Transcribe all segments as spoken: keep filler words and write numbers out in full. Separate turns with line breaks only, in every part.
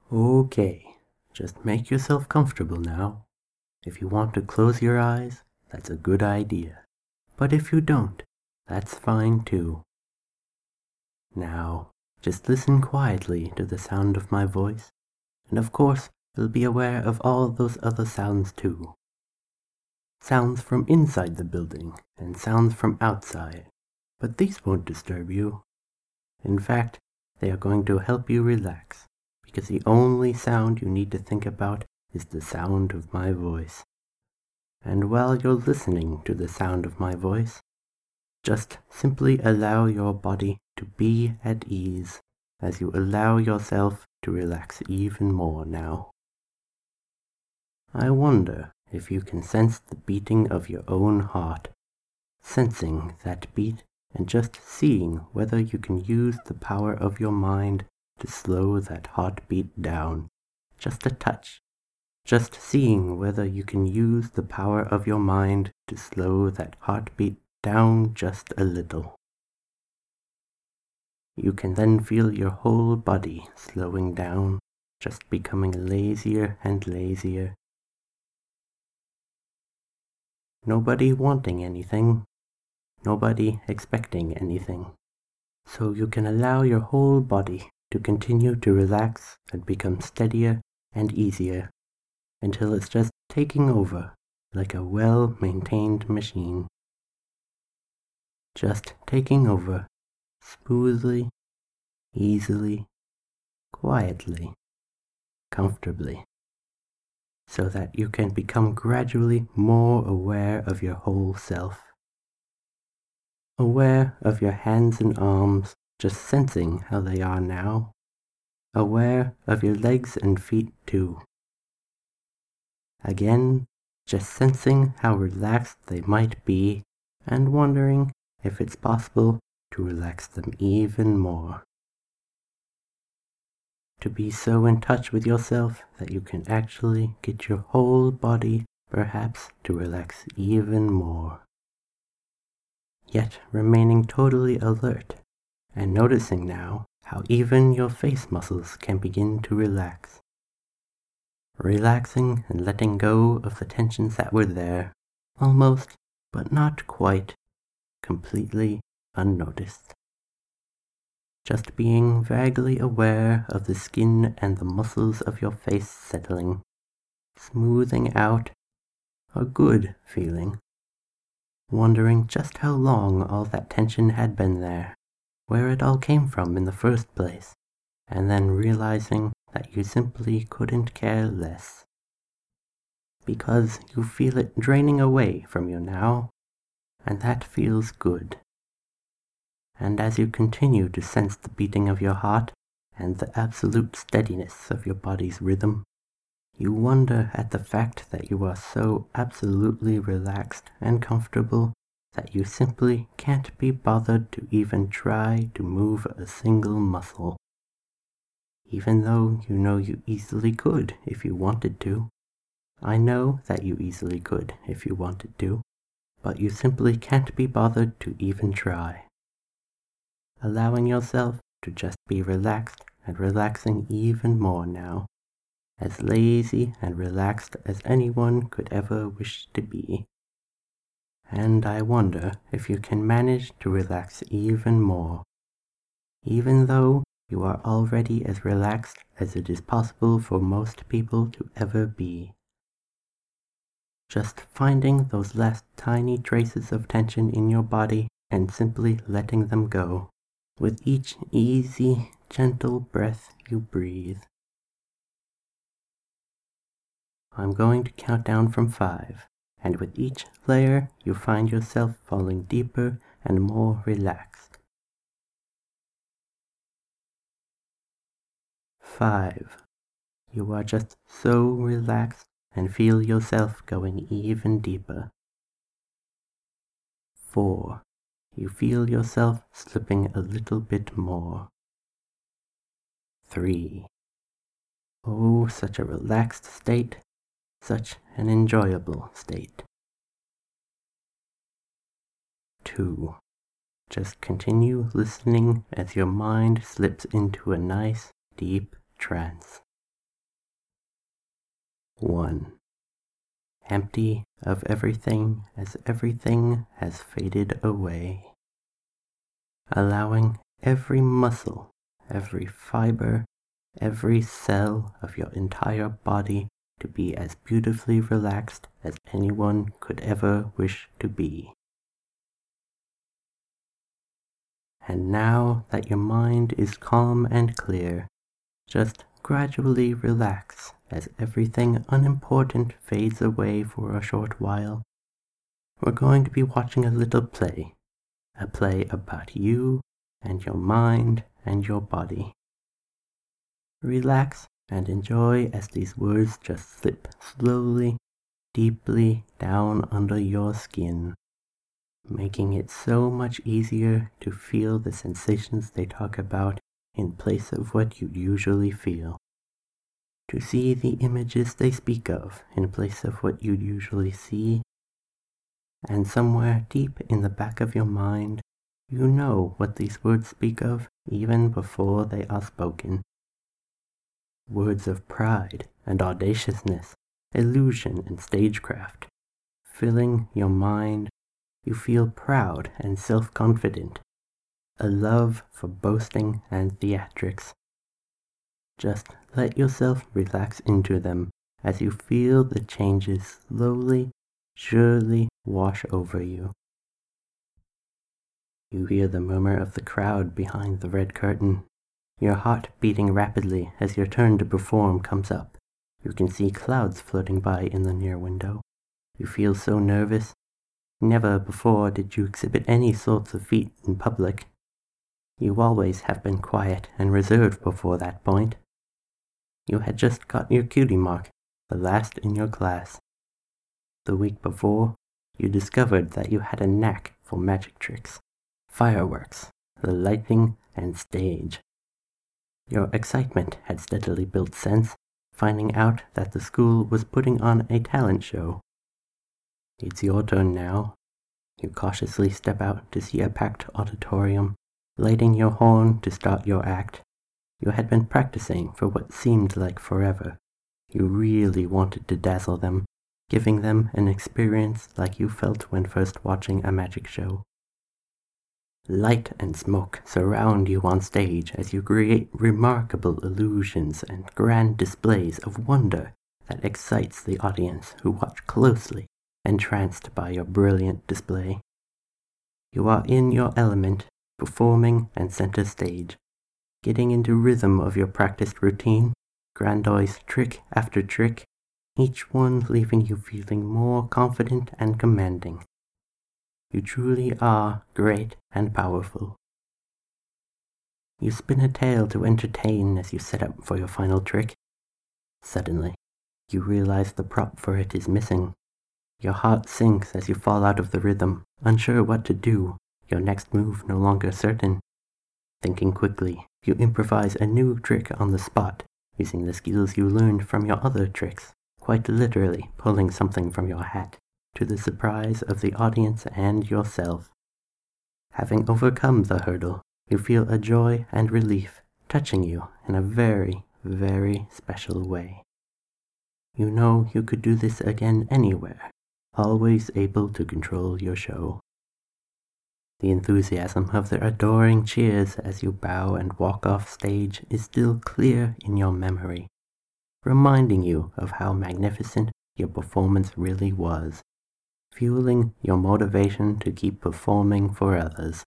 Okay, just make yourself comfortable now. If you want to close your eyes, that's a good idea. But if you don't, that's fine too. Now, just listen quietly to the sound of my voice, and of course, you'll be aware of all those other sounds too. Sounds from inside the building and sounds from outside, but these won't disturb you. In fact, they are going to help you relax, because the only sound you need to think about is the sound of my voice. And while you're listening to the sound of my voice, just simply allow your body to be at ease as you allow yourself to relax even more now. I wonder if you can sense the beating of your own heart, sensing that beat and just seeing whether you can use the power of your mind to slow that heartbeat down, just a touch. Just seeing whether you can use the power of your mind to slow that heartbeat down just a little. You can then feel your whole body slowing down, just becoming lazier and lazier. Nobody wanting anything, nobody expecting anything. So you can allow your whole body to continue to relax and become steadier and easier until it's just taking over like a well-maintained machine. Just taking over smoothly, easily, quietly, comfortably, so that you can become gradually more aware of your whole self. Aware of your hands and arms, just sensing how they are now. Aware of your legs and feet too. Again, just sensing how relaxed they might be and wondering if it's possible to relax them even more. To be so in touch with yourself that you can actually get your whole body perhaps to relax even more. Yet remaining totally alert and noticing now how even your face muscles can begin to relax. Relaxing and letting go of the tensions that were there, almost, but not quite, completely unnoticed. Just being vaguely aware of the skin and the muscles of your face settling, smoothing out, a good feeling. Wondering just how long all that tension had been there, where it all came from in the first place, and then realizing that you simply couldn't care less. Because you feel it draining away from you now, and that feels good. And as you continue to sense the beating of your heart and the absolute steadiness of your body's rhythm, you wonder at the fact that you are so absolutely relaxed and comfortable that you simply can't be bothered to even try to move a single muscle. Even though you know you easily could if you wanted to. I know that you easily could if you wanted to, but you simply can't be bothered to even try. Allowing yourself to just be relaxed and relaxing even more now, as lazy and relaxed as anyone could ever wish to be. And I wonder if you can manage to relax even more, even though you are already as relaxed as it is possible for most people to ever be. Just finding those last tiny traces of tension in your body and simply letting them go with each easy, gentle breath you breathe. I'm going to count down from five, and with each layer you find yourself falling deeper and more relaxed. Five. You are just so relaxed and feel yourself going even deeper. Four. You feel yourself slipping a little bit more. Three. Oh, such a relaxed state, such an enjoyable state. Two. Just continue listening as your mind slips into a nice, deep trance. one. Empty of everything as everything has faded away. Allowing every muscle, every fiber, every cell of your entire body to be as beautifully relaxed as anyone could ever wish to be. And now that your mind is calm and clear, just gradually relax as everything unimportant fades away for a short while. We're going to be watching a little play, a play about you and your mind and your body. Relax and enjoy as these words just slip slowly, deeply down under your skin, making it so much easier to feel the sensations they talk about in place of what you usually feel. To see the images they speak of in place of what you'd usually see. And somewhere deep in the back of your mind, you know what these words speak of even before they are spoken. Words of pride and audaciousness, illusion and stagecraft. Filling your mind, you feel proud and self-confident, a love for boasting and theatrics. Just let yourself relax into them as you feel the changes slowly, surely wash over you. You hear the murmur of the crowd behind the red curtain, your heart beating rapidly as your turn to perform comes up. You can see clouds floating by in the near window. You feel so nervous. Never before did you exhibit any sorts of feat in public. You always have been quiet and reserved before that point. You had just got your cutie mark, the last in your class. The week before, you discovered that you had a knack for magic tricks, fireworks, the lighting, and stage. Your excitement had steadily built since, finding out that the school was putting on a talent show. It's your turn now. You cautiously step out to see a packed auditorium, lighting your horn to start your act. You had been practicing for what seemed like forever. You really wanted to dazzle them, giving them an experience like you felt when first watching a magic show. Light and smoke surround you on stage as you create remarkable illusions and grand displays of wonder that excites the audience who watch closely, entranced by your brilliant display. You are in your element, performing and center stage, getting into rhythm of your practiced routine, grandiose trick after trick, each one leaving you feeling more confident and commanding. You truly are great and powerful. You spin a tale to entertain as you set up for your final trick. Suddenly, you realize the prop for it is missing. Your heart sinks as you fall out of the rhythm, unsure what to do, your next move no longer certain. Thinking quickly, you improvise a new trick on the spot, using the skills you learned from your other tricks, quite literally pulling something from your hat, to the surprise of the audience and yourself. Having overcome the hurdle, you feel a joy and relief touching you in a very, very special way. You know you could do this again anywhere, always able to control your show. The enthusiasm of their adoring cheers as you bow and walk off stage is still clear in your memory, reminding you of how magnificent your performance really was, fueling your motivation to keep performing for others.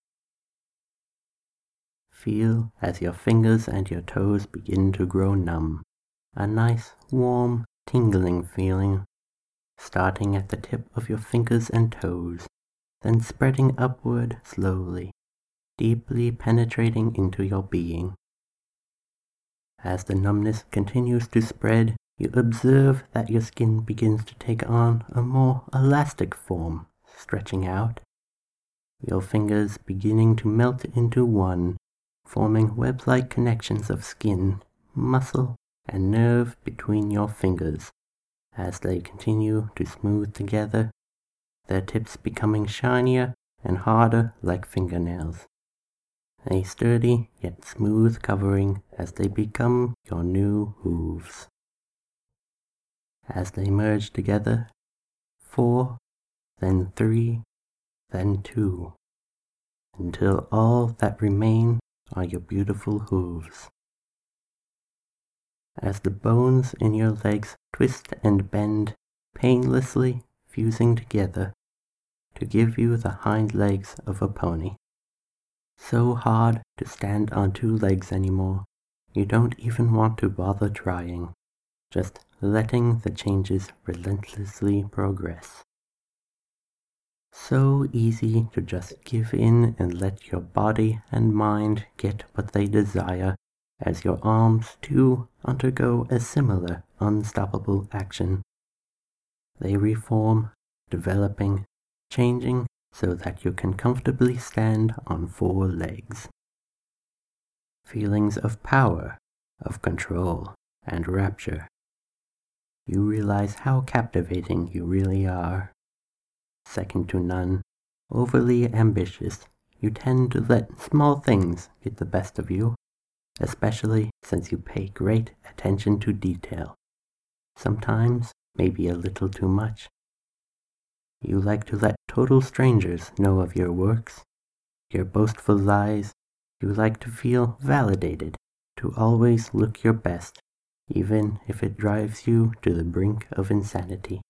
Feel as your fingers and your toes begin to grow numb, a nice, warm, tingling feeling, starting at the tip of your fingers and toes, then spreading upward slowly, deeply penetrating into your being. As the numbness continues to spread, you observe that your skin begins to take on a more elastic form, stretching out. Your fingers beginning to melt into one, forming web-like connections of skin, muscle, and nerve between your fingers, as they continue to smooth together, their tips becoming shinier and harder like fingernails. A sturdy yet smooth covering as they become your new hooves. as they merge together. Four, then three, then two, until all that remain are your beautiful hooves. As the bones in your legs twist and bend, painlessly fusing together to give you the hind legs of a pony. So hard to stand on two legs anymore, you don't even want to bother trying, just letting the changes relentlessly progress. So easy to just give in and let your body and mind get what they desire, as your arms too undergo a similar unstoppable action. They reform, developing, changing so that you can comfortably stand on four legs. Feelings of power, of control, and rapture. You realize how captivating you really are. Second to none, overly ambitious, you tend to let small things get the best of you, especially since you pay great attention to detail. Sometimes, maybe a little too much. You like to let total strangers know of your works, your boastful lies. You like to feel validated, to always look your best, even if it drives you to the brink of insanity.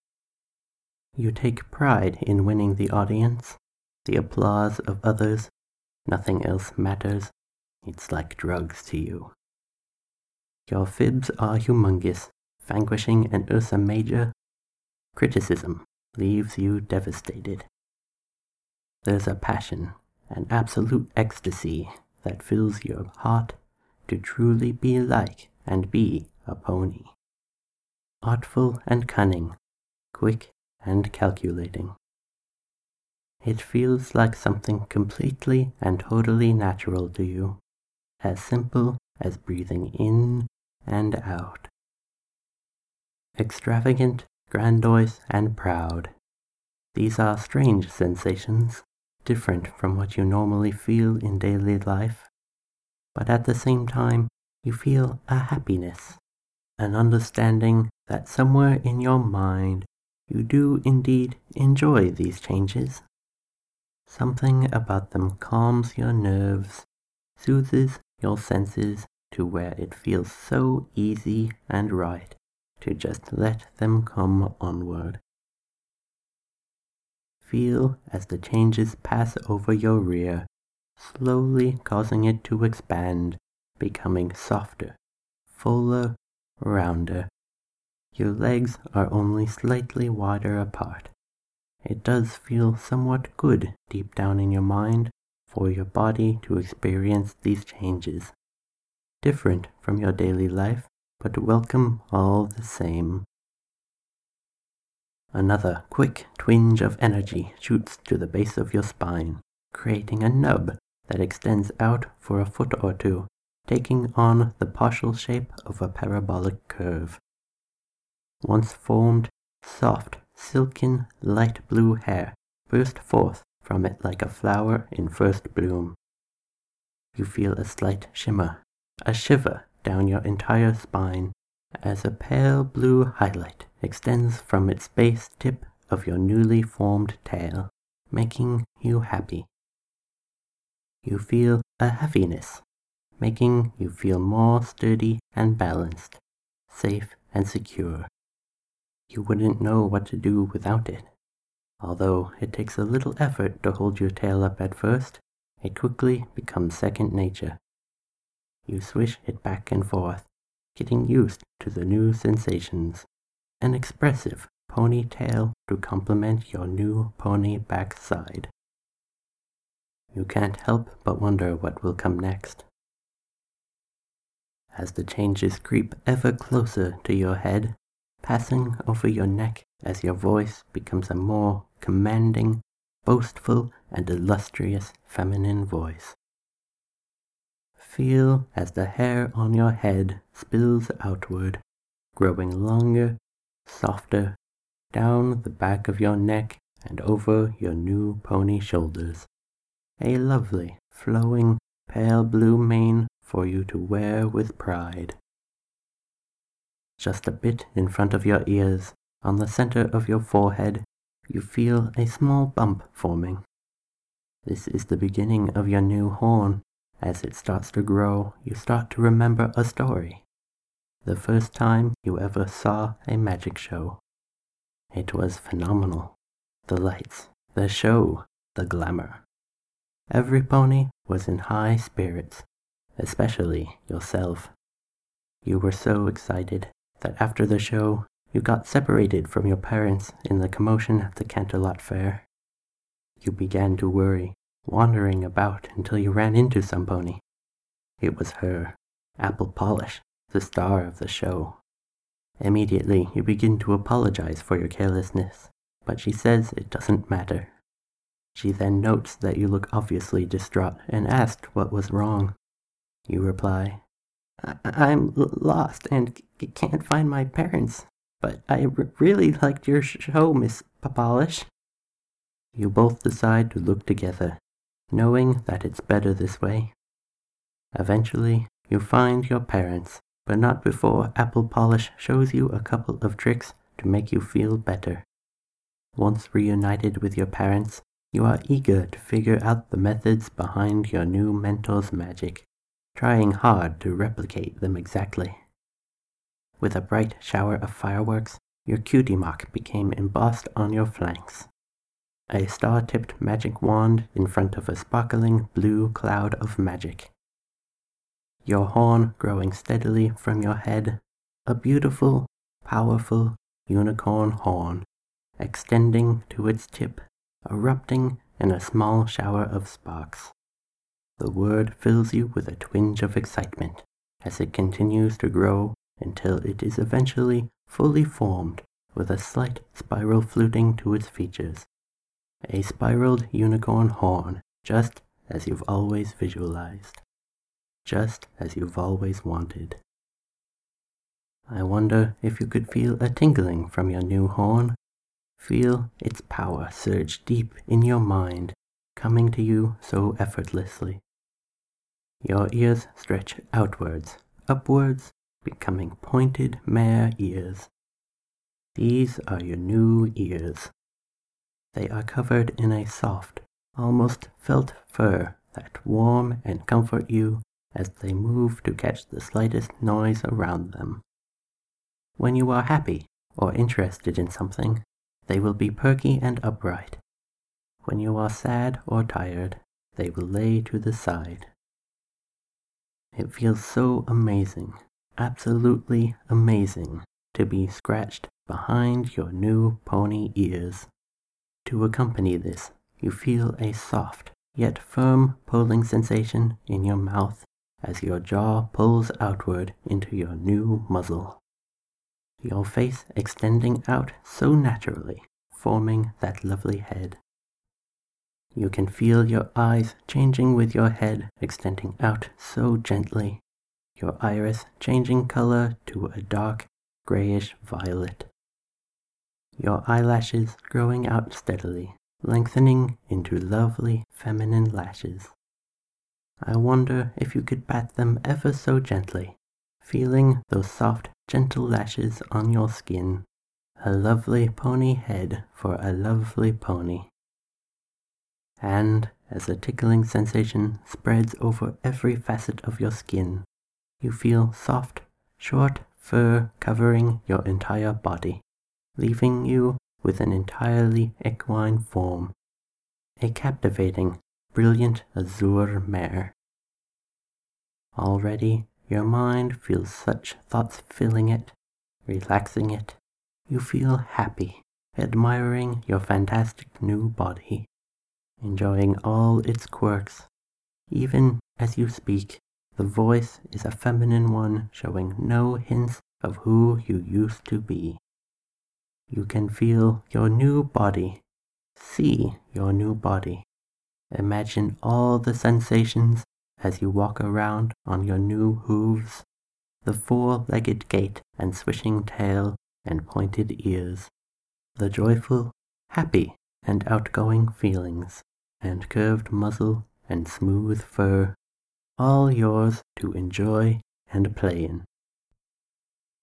You take pride in winning the audience, the applause of others. Nothing else matters. It's like drugs to you. Your fibs are humongous, vanquishing an Ursa Major. Criticism leaves you devastated. There's a passion, an absolute ecstasy that fills your heart to truly be like and be a pony. Artful and cunning, quick and calculating. It feels like something completely and totally natural to you, as simple as breathing in and out. Extravagant, grandiose, and proud. These are strange sensations, different from what you normally feel in daily life, but at the same time, you feel a happiness, an understanding that somewhere in your mind you do indeed enjoy these changes. Something about them calms your nerves, soothes your senses to where it feels so easy and right to just let them come onward. Feel as the changes pass over your rear, slowly causing it to expand, becoming softer, fuller, rounder. Your legs are only slightly wider apart. It does feel somewhat good deep down in your mind for your body to experience these changes. Different from your daily life, but welcome all the same. Another quick twinge of energy shoots to the base of your spine, creating a nub that extends out for a foot or two, taking on the partial shape of a parabolic curve. Once formed, soft, silken, light blue hair burst forth from it like a flower in first bloom. You feel a slight shimmer, a shiver down your entire spine, as a pale blue highlight extends from its base tip of your newly formed tail, making you happy. You feel a heaviness, making you feel more sturdy and balanced, safe and secure. You wouldn't know what to do without it. Although it takes a little effort to hold your tail up at first, it quickly becomes second nature. You swish it back and forth, getting used to the new sensations. An expressive ponytail to complement your new pony backside. You can't help but wonder what will come next. As the changes creep ever closer to your head, passing over your neck as your voice becomes a more commanding, boastful, and illustrious feminine voice. Feel as the hair on your head spills outward, growing longer, softer, down the back of your neck and over your new pony shoulders. A lovely, flowing, pale blue mane for you to wear with pride. just a bit in front of your ears, on the center of your forehead, you feel a small bump forming. This is the beginning of your new horn. As it starts to grow, you start to remember a story. The first time you ever saw a magic show. It was phenomenal. The lights, the show, the glamour. Every pony was in high spirits, especially yourself. You were so excited that after the show, you got separated from your parents in the commotion at the Canterlot Fair. You began to worry, wandering about until you ran into some pony. It was her, Apple Polish, the star of the show. Immediately, you begin to apologize for your carelessness, but she says it doesn't matter. She then notes that you look obviously distraught and asked what was wrong. You reply, I- I'm lost and c- can't find my parents, but I r- really liked your show, Miss Polish. You both decide to look together, knowing that it's better this way. Eventually, you find your parents, but not before Apple Polish shows you a couple of tricks to make you feel better. Once reunited with your parents, you are eager to figure out the methods behind your new mentor's magic, trying hard to replicate them exactly. With a bright shower of fireworks, your cutie mark became embossed on your flanks. A star-tipped magic wand in front of a sparkling blue cloud of magic. Your horn growing steadily from your head, a beautiful, powerful unicorn horn, extending to its tip, erupting in a small shower of sparks. The word fills you with a twinge of excitement as it continues to grow until it is eventually fully formed with a slight spiral fluting to its features. A spiraled unicorn horn, just as you've always visualized. Just as you've always wanted. I wonder if you could feel a tingling from your new horn. Feel its power surge deep in your mind, coming to you so effortlessly. Your ears stretch outwards, upwards, becoming pointed mare ears. These are your new ears. They are covered in a soft, almost felt fur that warm and comfort you as they move to catch the slightest noise around them. When you are happy or interested in something, they will be perky and upright. When you are sad or tired, they will lay to the side. It feels so amazing, absolutely amazing, to be scratched behind your new pony ears. To accompany this, you feel a soft, yet firm pulling sensation in your mouth as your jaw pulls outward into your new muzzle. Your face extending out so naturally, forming that lovely head. You can feel your eyes changing with your head extending out so gently, your iris changing color to a dark, grayish violet. Your eyelashes growing out steadily, lengthening into lovely feminine lashes. I wonder if you could pat them ever so gently, feeling those soft, gentle lashes on your skin. A lovely pony head for a lovely pony. And as a tickling sensation spreads over every facet of your skin, you feel soft, short fur covering your entire body, leaving you with an entirely equine form. A captivating, brilliant azure mare. Already, your mind feels such thoughts filling it, relaxing it. You feel happy, admiring your fantastic new body, enjoying all its quirks. Even as you speak, the voice is a feminine one showing no hints of who you used to be. You can feel your new body, see your new body. Imagine all the sensations as you walk around on your new hooves, the four-legged gait and swishing tail and pointed ears, the joyful, happy, and outgoing feelings, and curved muzzle and smooth fur, all yours to enjoy and play in.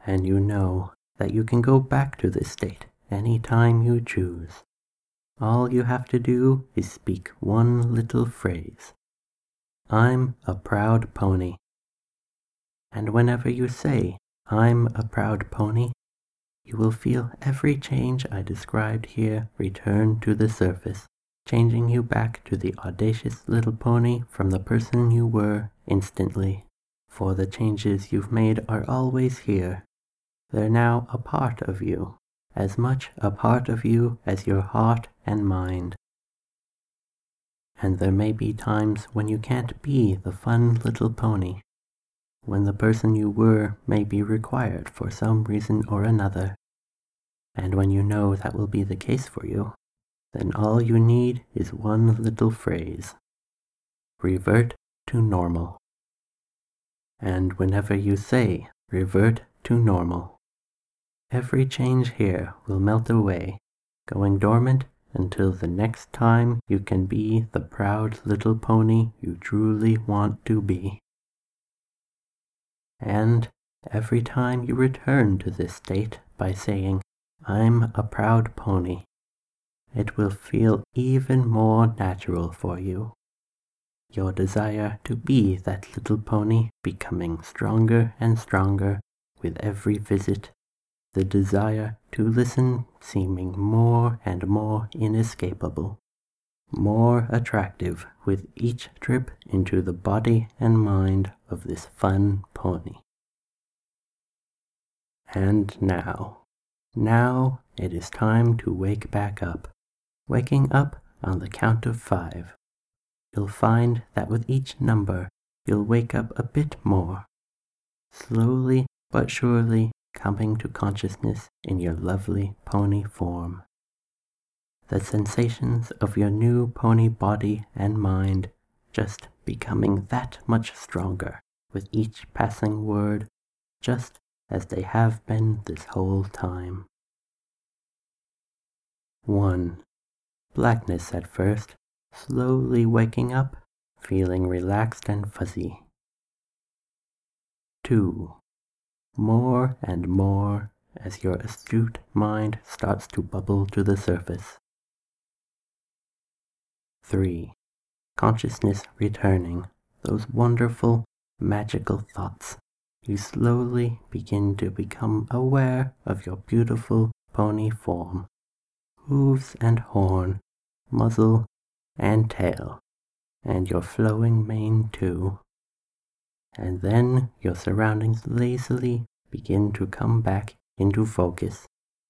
And you know that you can go back to this state any time you choose. All you have to do is speak one little phrase. I'm a proud pony. And whenever you say, I'm a proud pony, you will feel every change I described here return to the surface, changing you back to the audacious little pony from the person you were instantly. For the changes you've made are always here. They're now a part of you, as much a part of you as your heart and mind. And there may be times when you can't be the fun little pony, when the person you were may be required for some reason or another. And when you know that will be the case for you, then all you need is one little phrase. Revert to normal. And whenever you say, revert to normal, every change here will melt away, going dormant until the next time you can be the proud little pony you truly want to be. And every time you return to this state by saying, I'm a proud pony, it will feel even more natural for you. Your desire to be that little pony becoming stronger and stronger with every visit, the desire to listen seeming more and more inescapable, more attractive with each trip into the body and mind of this fun pony. And now, now it is time to wake back up. Waking up on the count of five. You'll find that with each number, you'll wake up a bit more, slowly but surely coming to consciousness in your lovely pony form. The sensations of your new pony body and mind just becoming that much stronger with each passing word, just as they have been this whole time. One. Blackness at first, slowly waking up, feeling relaxed and fuzzy. Two. More and more as your astute mind starts to bubble to the surface. Three. Consciousness returning, those wonderful, magical thoughts. You slowly begin to become aware of your beautiful pony form, hooves and horn, muzzle and tail, and your flowing mane too. And then your surroundings lazily begin to come back into focus.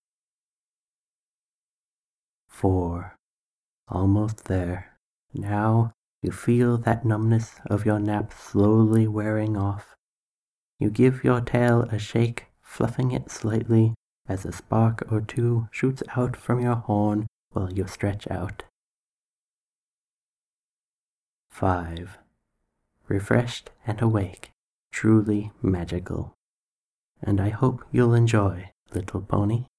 Four. Almost there. Now you feel that numbness of your nap slowly wearing off. You give your tail a shake, fluffing it slightly as a spark or two shoots out from your horn while you stretch out. Five. Refreshed and awake, truly magical. And I hope you'll enjoy, little pony.